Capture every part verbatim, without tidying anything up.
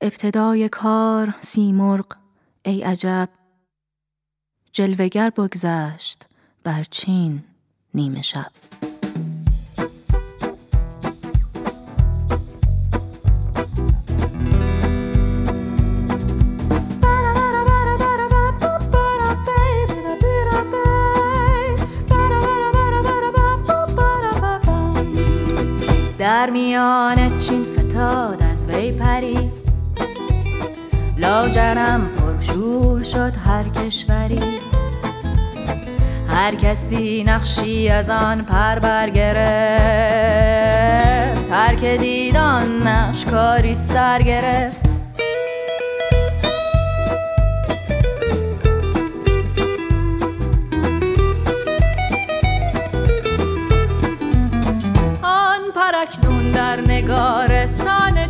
ابتدای کار سیمرغ ای عجب، جلوگر بگذشت بر چین نیمه شب. در میان چین فتاد از وی پری، لاجرم پرشور شد هر کشوری. هر کسی نقشی از آن پر برگرفت، هر که دید آن نقش کاری سر گرفت. اکنون در نگارستان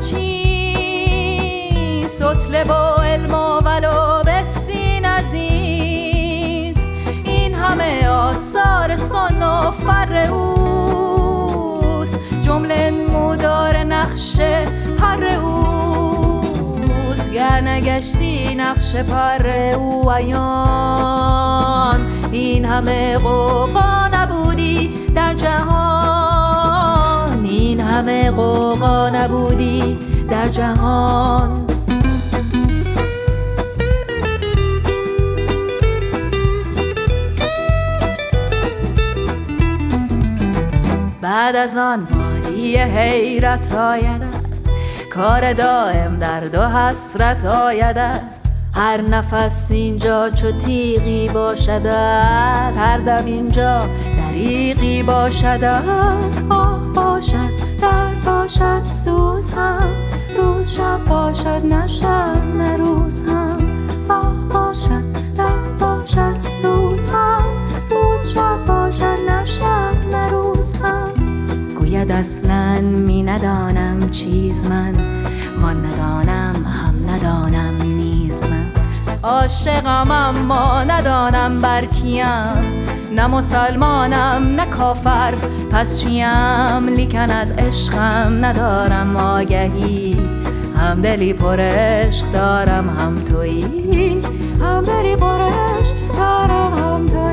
چین، سطل با علم و ولو بسین عزیز. این همه آثار سن و فر اوست، جمله نمودار نقش پر اوست. گر نگشتی نقش پر او عیان، این همه غوغا نبودی در جهان. این همه غوغا نبودی در جهان. بعد از آن وادی حیرت آیدت، کار دائم درد و حسرت آیدت. هر نفس اینجا چو تیغی باشدت، هر دم اینجا دریغی باشدت. آه باشد درد باشد سوز هم، روز شب باشد نه شب نه روز هم. آه باشد درد باشد سوز هم، روز شب باشد نه شب نه روز هم. گوید اصلاً می ندانم چیز من، وان ندانم هم ندانم نیز من. عاشقم اما ندانم بر کیم، نه مسلمانم نه کافر پس چیم. لیکن از عشقم ندارم آگهی، هم دلی پر عشق دارم هم تویی. هم دلی پر عشق دارم هم تویی.